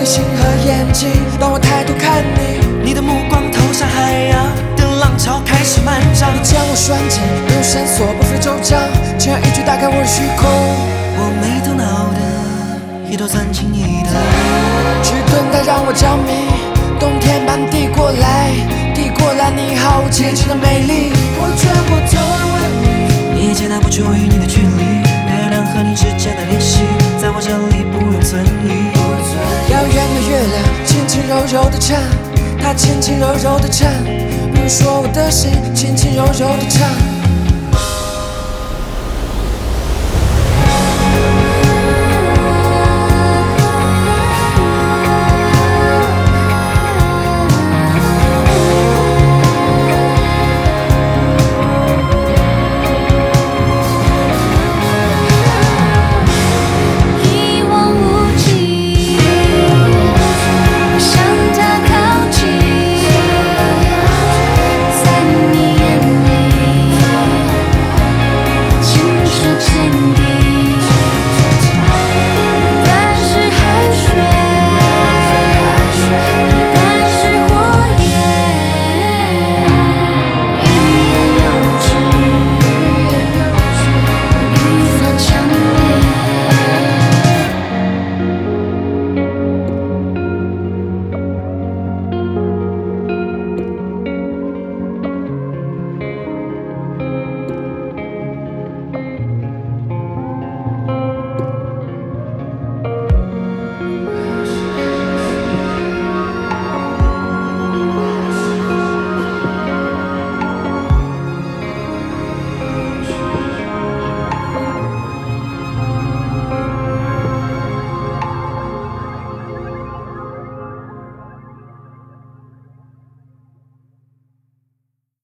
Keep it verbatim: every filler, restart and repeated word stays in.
心和眼睛。当我抬头看你， 你的目光投向海洋的浪潮开始漫长。 你将我拴紧，没有绳索不费周章，轻而易举打开我的虚空。 我没头脑的，也都算轻易的， 去等待让我着迷，冬天般递过来，递过来你毫无节制的美丽。我转过头来问你， 你也接纳不出与你的距离，月亮和你之间的联系，在我这里不容存疑。 遥远的月亮轻轻柔柔的唱，它轻轻柔柔的唱，比如说我的心轻轻柔柔的唱。